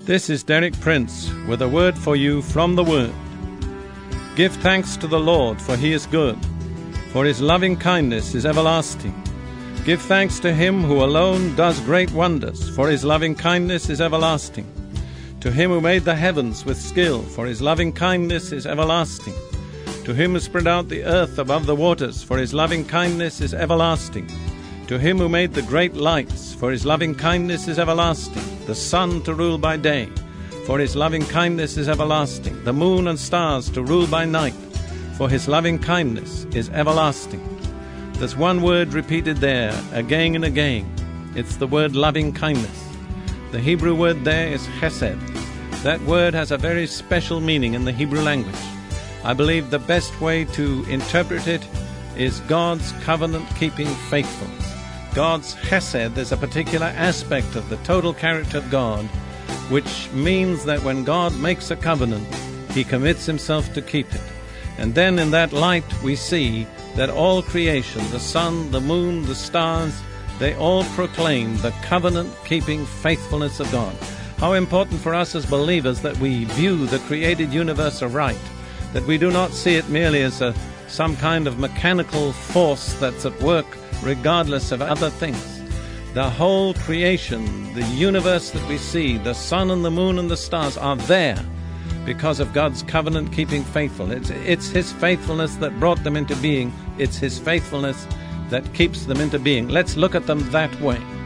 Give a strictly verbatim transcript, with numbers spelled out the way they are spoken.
This is Derek Prince with a word for you from the Word. Give thanks to the Lord, for He is good, for His loving kindness is everlasting. Give thanks to Him who alone does great wonders, for His loving kindness is everlasting. To Him who made the heavens with skill, for His loving kindness is everlasting. To Him who spread out the earth above the waters, for His loving kindness is everlasting. To Him who made the great lights, for His loving kindness is everlasting. The sun to rule by day, for His loving kindness is everlasting. The moon and stars to rule by night, for His loving kindness is everlasting. There's one word repeated there again and again. It's the word loving kindness. The Hebrew word there is chesed. That word has a very special meaning in the Hebrew language. I believe the best way to interpret it is God's covenant-keeping faithfulness. God's chesed is a particular aspect of the total character of God, which means that when God makes a covenant, He commits Himself to keep it. And then in that light we see that all creation, the sun, the moon, the stars, they all proclaim the covenant-keeping faithfulness of God. How important for us as believers that we view the created universe aright, that we do not see it merely as a, some kind of mechanical force that's at work regardless of other things. The whole creation, the universe that we see, the sun and the moon and the stars are there because of God's covenant-keeping faithfulness. It's, it's His faithfulness that brought them into being. It's His faithfulness that keeps them into being. Let's look at them that way.